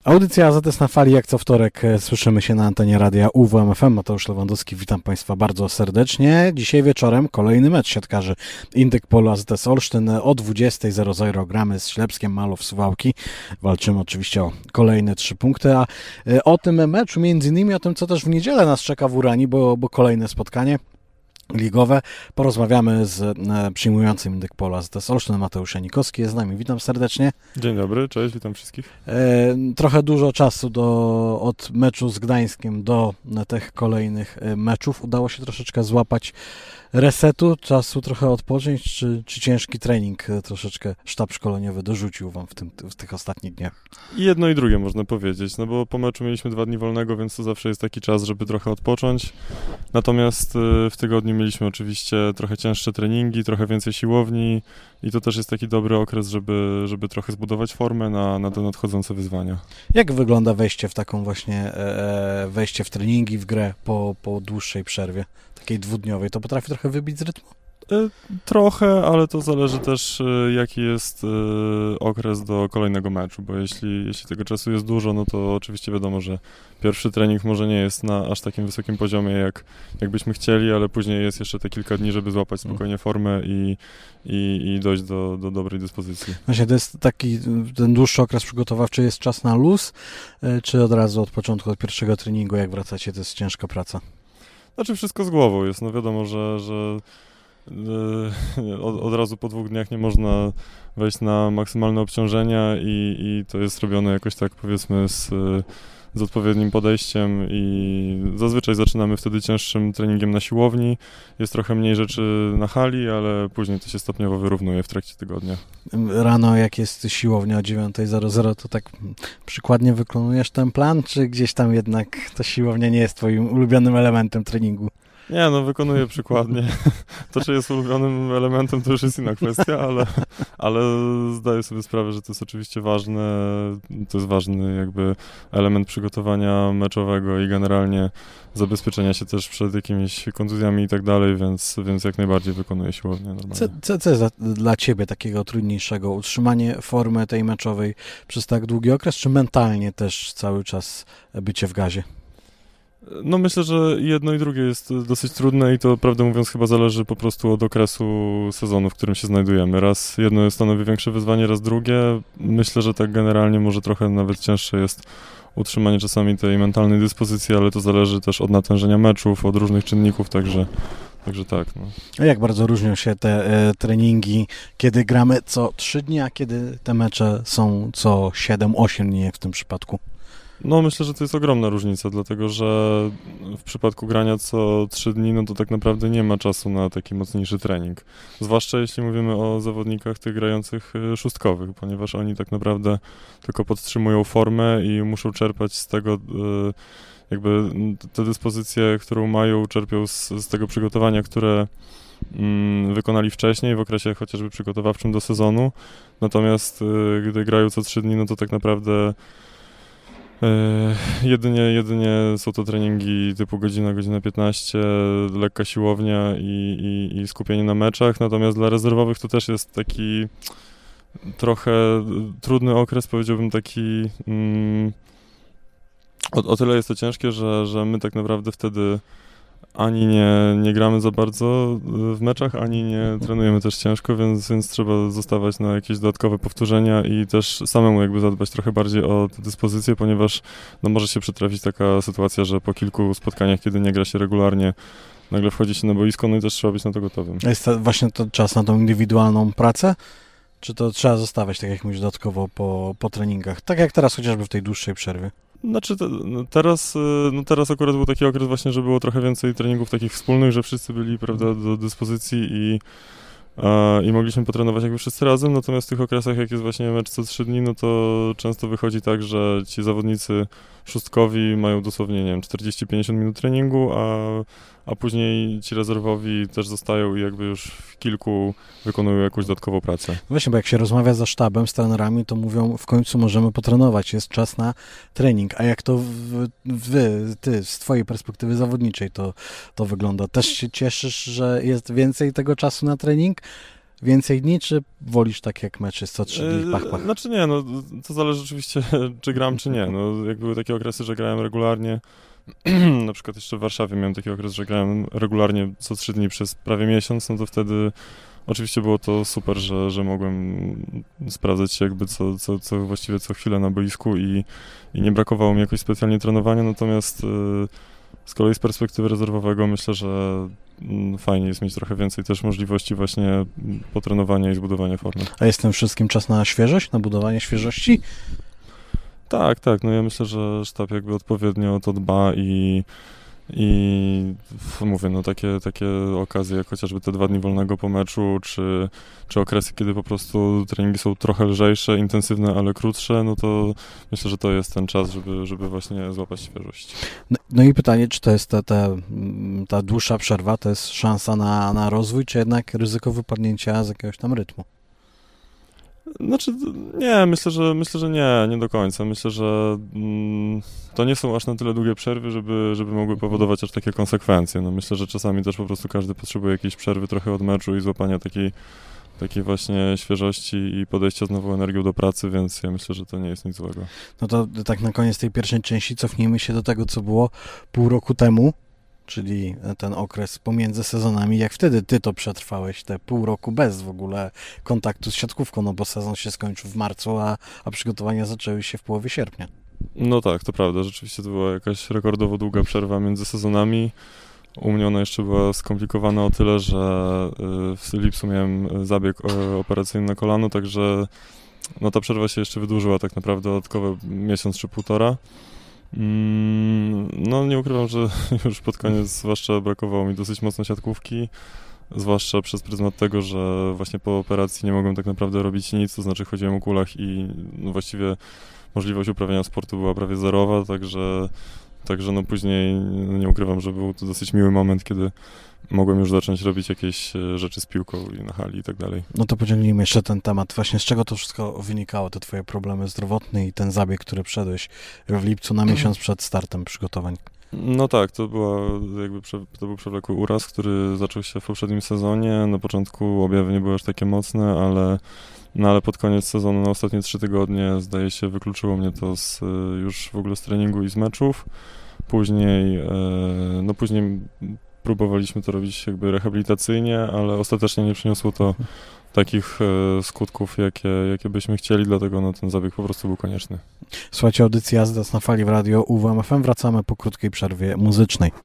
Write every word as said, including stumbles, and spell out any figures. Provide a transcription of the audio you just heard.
Audycja A Z S na fali, jak co wtorek słyszymy się na antenie radia U W M F M. Mateusz Lewandowski, witam Państwa bardzo serdecznie. Dzisiaj wieczorem kolejny mecz siatkarzy Indyk Polo A Z S Olsztyn. O dwudziesta zero zero gramy z Ślepskiem Malow Suwałki. Walczymy oczywiście o kolejne trzy punkty, a o tym meczu, między innymi o tym, co też w niedzielę nas czeka w Urani, bo, bo kolejne spotkanie ligowe. Porozmawiamy z e, przyjmującym Indyk Polo A Z S Olsztyn. Mateusz Janikowski jest z nami. Witam serdecznie. Dzień dobry, cześć, witam wszystkich. E, trochę dużo czasu do, od meczu z Gdańskiem do tych kolejnych meczów. Udało się troszeczkę złapać resetu, czasu trochę odpocząć, czy, czy ciężki trening troszeczkę sztab szkoleniowy dorzucił Wam w, tym, w tych ostatnich dniach? I jedno i drugie można powiedzieć, no bo po meczu mieliśmy dwa dni wolnego, więc to zawsze jest taki czas, żeby trochę odpocząć. Natomiast w tygodniu mieliśmy oczywiście trochę cięższe treningi, trochę więcej siłowni i to też jest taki dobry okres, żeby, żeby trochę zbudować formę na, na te nadchodzące wyzwania. Jak wygląda wejście w taką właśnie, e, wejście w treningi, w grę po, po dłuższej przerwie, takiej dwudniowej? To potrafi trochę wybić z rytmu? Trochę, ale to zależy też, jaki jest okres do kolejnego meczu, bo jeśli, jeśli tego czasu jest dużo, no to oczywiście wiadomo, że pierwszy trening może nie jest na aż takim wysokim poziomie, jak, jak byśmy chcieli, ale później jest jeszcze te kilka dni, żeby złapać spokojnie formę i, i, i dojść do, do dobrej dyspozycji. Właśnie to jest taki, ten dłuższy okres przygotowawczy, jest czas na luz, czy od razu od początku, od pierwszego treningu, jak wracacie, to jest ciężka praca? Znaczy wszystko z głową jest, no wiadomo, że, że Od, od razu po dwóch dniach nie można wejść na maksymalne obciążenia i, i to jest robione jakoś tak, powiedzmy, z, z odpowiednim podejściem i zazwyczaj zaczynamy wtedy cięższym treningiem na siłowni. Jest trochę mniej rzeczy na hali, ale później to się stopniowo wyrównuje w trakcie tygodnia. Rano, jak jest siłownia o dziewiąta zero zero, to tak przykładnie wykonujesz ten plan, czy gdzieś tam jednak ta siłownia nie jest twoim ulubionym elementem treningu? Nie, no wykonuję przykładnie. To, czy jest ulubionym elementem, to już jest inna kwestia, ale, ale zdaję sobie sprawę, że to jest oczywiście ważne, to jest ważny jakby element przygotowania meczowego i generalnie zabezpieczenia się też przed jakimiś kontuzjami i tak dalej, więc, więc jak najbardziej wykonuję siłownię normalnie. Co, co, co jest dla Ciebie takiego trudniejszego? Utrzymanie formy tej meczowej przez tak długi okres, czy mentalnie też cały czas bycie w gazie? No myślę, że jedno i drugie jest dosyć trudne i to, prawdę mówiąc, chyba zależy po prostu od okresu sezonu, w którym się znajdujemy. Raz jedno stanowi większe wyzwanie, raz drugie. Myślę, że tak generalnie może trochę nawet cięższe jest utrzymanie czasami tej mentalnej dyspozycji, ale to zależy też od natężenia meczów, od różnych czynników, także, także tak. No. A jak bardzo różnią się te e, treningi, kiedy gramy co trzy dni, a kiedy te mecze są co siedem osiem dni, jak w tym przypadku? No myślę, że to jest ogromna różnica, dlatego że w przypadku grania co trzy dni, no to tak naprawdę nie ma czasu na taki mocniejszy trening. Zwłaszcza jeśli mówimy o zawodnikach tych grających szóstkowych, ponieważ oni tak naprawdę tylko podtrzymują formę i muszą czerpać z tego, jakby te dyspozycje, którą mają, czerpią z, z tego przygotowania, które mm, wykonali wcześniej w okresie chociażby przygotowawczym do sezonu. Natomiast gdy grają co trzy dni, no to tak naprawdę Jedynie, jedynie są to treningi typu godzina, godzina piętnaście, lekka siłownia i, i, i skupienie na meczach, natomiast dla rezerwowych to też jest taki trochę trudny okres, powiedziałbym taki, mm, o, o tyle jest to ciężkie, że, że my tak naprawdę wtedy ani nie, nie gramy za bardzo w meczach, ani nie trenujemy też ciężko, więc, więc trzeba zostawać na jakieś dodatkowe powtórzenia i też samemu jakby zadbać trochę bardziej o te dyspozycje, ponieważ no, może się przytrafić taka sytuacja, że po kilku spotkaniach, kiedy nie gra się regularnie, nagle wchodzi się na boisko, no i też trzeba być na to gotowym. A jest to właśnie to czas na tą indywidualną pracę? Czy to trzeba zostawiać, tak jak mówisz, dodatkowo po, po treningach? Tak jak teraz chociażby w tej dłuższej przerwie. Znaczy te, no teraz, no teraz akurat był taki okres właśnie, że było trochę więcej treningów takich wspólnych, że wszyscy byli, prawda, do dyspozycji i, a, i mogliśmy potrenować jakby wszyscy razem, natomiast w tych okresach, jak jest właśnie mecz co trzy dni, no to często wychodzi tak, że ci zawodnicy szóstkowi mają dosłownie, nie wiem, czterdzieści pięćdziesiąt minut treningu, a, a później ci rezerwowi też zostają i jakby już w kilku wykonują jakąś dodatkową pracę. Właśnie, bo jak się rozmawia ze sztabem, z trenerami, to mówią, w końcu możemy potrenować, jest czas na trening. A jak to wy, ty, z twojej perspektywy zawodniczej to, to wygląda? Też się cieszysz, że jest więcej tego czasu na trening? więcej dni, czy wolisz tak jak mecz jest co trzy dni, pach, pach? Znaczy nie, no to zależy oczywiście, czy gram, czy nie. No, jak były takie okresy, że grałem regularnie, na przykład jeszcze w Warszawie miałem taki okres, że grałem regularnie co trzy dni przez prawie miesiąc, no to wtedy oczywiście było to super, że, że mogłem sprawdzać się jakby co, co, co właściwie co chwilę na boisku i, i nie brakowało mi jakoś specjalnie trenowania, natomiast z kolei z perspektywy rezerwowego myślę, że fajnie jest mieć trochę więcej też możliwości właśnie potrenowania i zbudowania formy. A jest tym wszystkim czas na świeżość, na budowanie świeżości? Tak, tak, no ja myślę, że sztab jakby odpowiednio o to dba i I mówię, no takie, takie okazje, jak chociażby te dwa dni wolnego po meczu, czy, czy okresy, kiedy po prostu treningi są trochę lżejsze, intensywne, ale krótsze, no to myślę, że to jest ten czas, żeby, żeby właśnie złapać świeżość. No, no i pytanie, czy to jest ta, ta, ta dłuższa przerwa, to jest szansa na, na rozwój, czy jednak ryzyko wypadnięcia z jakiegoś tam rytmu? Znaczy, nie, myślę, że myślę, że nie, nie do końca. Myślę, że mm, to nie są aż na tyle długie przerwy, żeby, żeby mogły powodować aż takie konsekwencje. No myślę, że czasami też po prostu każdy potrzebuje jakiejś przerwy trochę od meczu i złapania takiej, takiej właśnie świeżości i podejścia z nową energią do pracy, więc ja myślę, że to nie jest nic złego. No to tak na koniec tej pierwszej części cofnijmy się do tego, co było pół roku temu, czyli ten okres pomiędzy sezonami. Jak wtedy ty to przetrwałeś, te pół roku bez w ogóle kontaktu z siatkówką, no bo sezon się skończył w marcu, a, a przygotowania zaczęły się w połowie sierpnia. No tak, to prawda. Rzeczywiście to była jakaś rekordowo długa przerwa między sezonami. U mnie ona jeszcze była skomplikowana o tyle, że w lipcu miałem zabieg operacyjny na kolano, także no ta przerwa się jeszcze wydłużyła tak naprawdę dodatkowo miesiąc czy półtora. No nie ukrywam, że już pod koniec zwłaszcza brakowało mi dosyć mocno siatkówki, zwłaszcza przez pryzmat tego, że właśnie po operacji nie mogłem tak naprawdę robić nic, to znaczy chodziłem o kulach i no właściwie możliwość uprawiania sportu była prawie zerowa, także, także no później no nie ukrywam, że był to dosyć miły moment, kiedy mogłem już zacząć robić jakieś rzeczy z piłką i na hali i tak dalej. No to pociągnijmy jeszcze ten temat. Właśnie z czego to wszystko wynikało, te twoje problemy zdrowotne i ten zabieg, który przedłeś w lipcu na miesiąc przed startem przygotowań? No tak, to była jakby to był przewlekły uraz, który zaczął się w poprzednim sezonie. Na początku objawy nie były aż takie mocne, ale, no ale pod koniec sezonu, na ostatnie trzy tygodnie, zdaje się, wykluczyło mnie to z, już w ogóle z treningu i z meczów. Później, no później próbowaliśmy to robić jakby rehabilitacyjnie, ale ostatecznie nie przyniosło to takich e, skutków, jakie, jakie byśmy chcieli, dlatego no, ten zabieg po prostu był konieczny. Słuchajcie, audycja Jazda na fali w radio U W M F M. Wracamy po krótkiej przerwie muzycznej.